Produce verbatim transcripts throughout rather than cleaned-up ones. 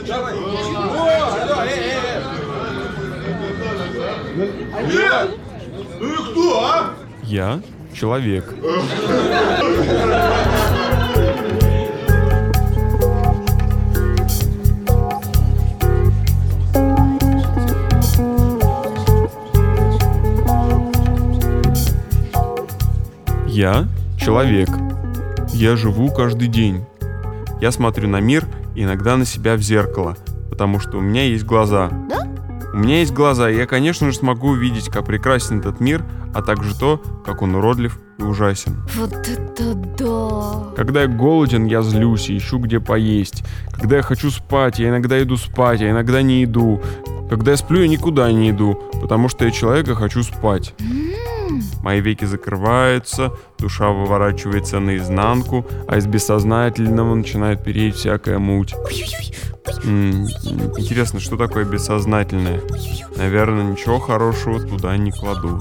Нет! Ну и кто, а? Я человек. Я человек. Я живу каждый день. Я смотрю на мир и иногда на себя в зеркало, потому что у меня есть глаза. Да? У меня есть глаза, и я, конечно же, смогу увидеть, как прекрасен этот мир, а также то, как он уродлив и ужасен. Вот это да! Когда я голоден, я злюсь и ищу, где поесть. Когда я хочу спать, я иногда иду спать, а иногда не иду. Когда я сплю, я никуда не иду, потому что я человек и хочу спать. Мои веки закрываются, душа выворачивается наизнанку, а из бессознательного начинает переть всякая муть. М-м, интересно, что такое бессознательное? Наверное, ничего хорошего туда не кладут.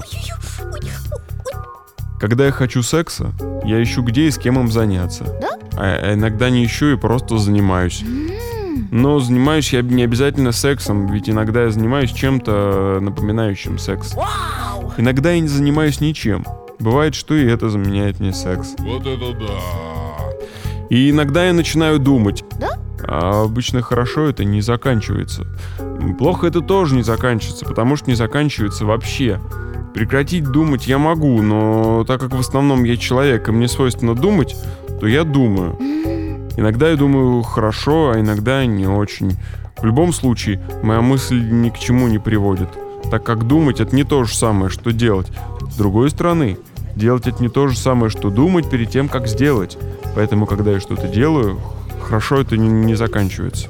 Когда я хочу секса, я ищу, где и с кем им заняться. Да? А иногда не ищу и просто занимаюсь. Но занимаюсь я не обязательно сексом, ведь иногда я занимаюсь чем-то напоминающим секс. Иногда я не занимаюсь ничем. Бывает, что и это заменяет мне секс. Вот это да! И иногда я начинаю думать. Да? А обычно хорошо это не заканчивается. Плохо это тоже не заканчивается, потому что не заканчивается вообще. Прекратить думать я могу, но так как в основном я человек и мне свойственно думать, то я думаю. Иногда я думаю хорошо, а иногда не очень. В любом случае, моя мысль ни к чему не приводит, так как думать — это не то же самое, что делать. С другой стороны, делать — это не то же самое, что думать перед тем, как сделать. Поэтому, когда я что-то делаю, хорошо это не, не заканчивается.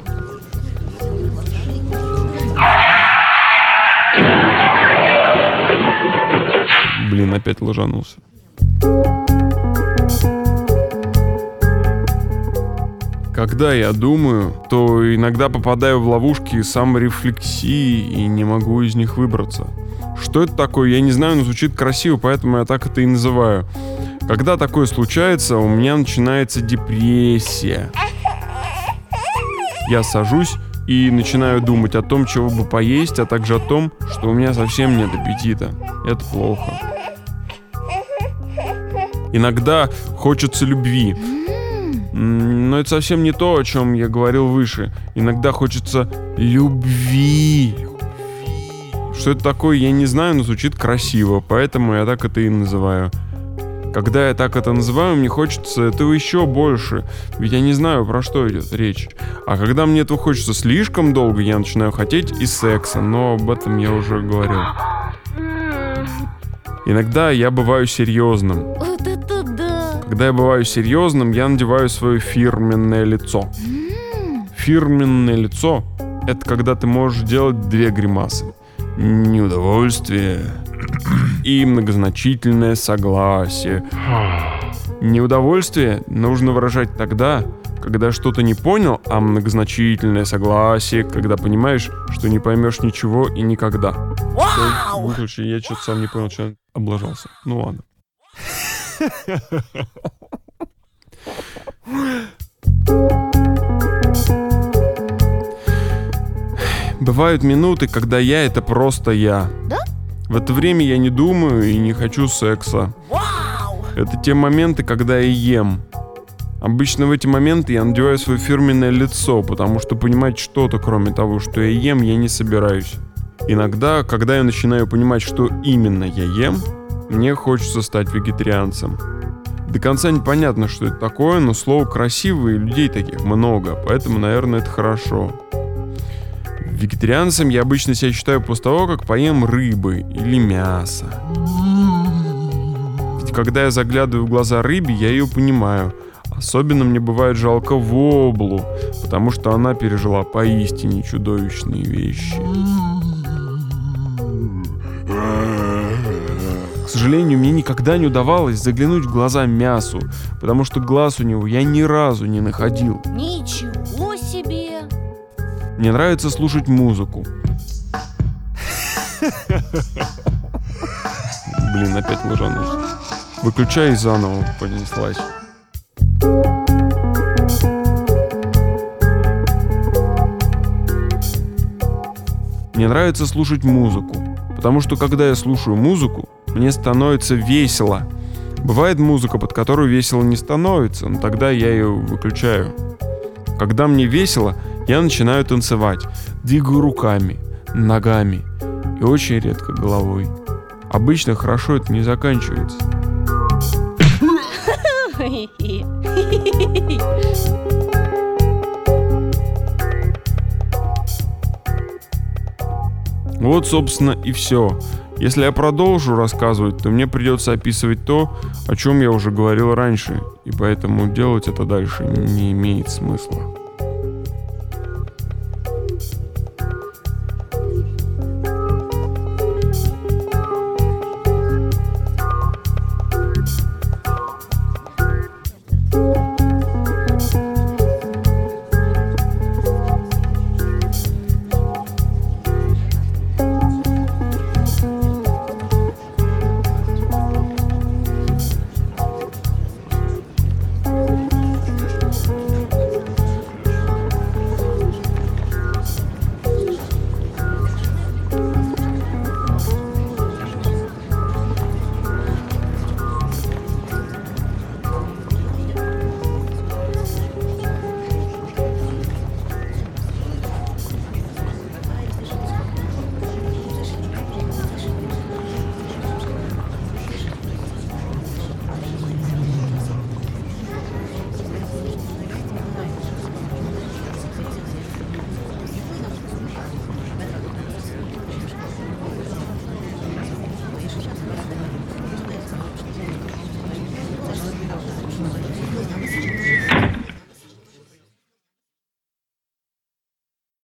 Блин, опять ложанулся. Когда я думаю, то иногда попадаю в ловушки саморефлексии и не могу из них выбраться. Что это такое, я не знаю, но звучит красиво, поэтому я так это и называю. Когда такое случается, у меня начинается депрессия. Я сажусь и начинаю думать о том, чего бы поесть, а также о том, что у меня совсем нет аппетита. Это плохо. Иногда хочется любви. Но это совсем не то, о чем я говорил выше. Иногда хочется любви. Что это такое, я не знаю, но звучит красиво, поэтому я так это и называю. Когда я так это называю, мне хочется этого еще больше, ведь я не знаю, про что идет речь. А когда мне этого хочется слишком долго, я начинаю хотеть и секса, но об этом я уже говорил. Иногда я бываю серьезным. Вот это да! Когда я бываю серьезным, я надеваю свое фирменное лицо. Фирменное лицо — это когда ты можешь делать две гримасы. Неудовольствие и многозначительное согласие. Неудовольствие нужно выражать тогда, когда что-то не понял, а многозначительное согласие, когда понимаешь, что не поймешь ничего и никогда. Вау! Выключи, я что-то сам не понял, что облажался. Ну ладно. Бывают минуты, когда я — это просто я. Да? В это время я не думаю и не хочу секса. Вау! Это те моменты, когда я ем. Обычно в эти моменты я надеваю свое фирменное лицо, потому что понимать что-то, кроме того, что я ем, я не собираюсь. Иногда, когда я начинаю понимать, что именно я ем, мне хочется стать вегетарианцем. До конца непонятно, что это такое, но слово красивое, и людей таких много, поэтому, наверное, это хорошо. Вегетарианцем я обычно себя считаю после того, как поем рыбы или мяса. Ведь когда я заглядываю в глаза рыбе, я ее понимаю. Особенно мне бывает жалко воблу, потому что она пережила поистине чудовищные вещи. К сожалению, мне никогда не удавалось заглянуть в глаза мясу, потому что глаз у него я ни разу не находил. Ничего себе! Мне нравится слушать музыку. Блин, опять ложанулся. Выключай и заново понеслась. Мне нравится слушать музыку, потому что когда я слушаю музыку, мне становится весело. Бывает музыка, под которую весело не становится, но тогда я ее выключаю. Когда мне весело, я начинаю танцевать, двигаю руками, ногами и очень редко головой. Обычно хорошо это не заканчивается. Вот, собственно, и все. Если я продолжу рассказывать, то мне придется описывать то, о чем я уже говорил раньше, и поэтому делать это дальше не имеет смысла.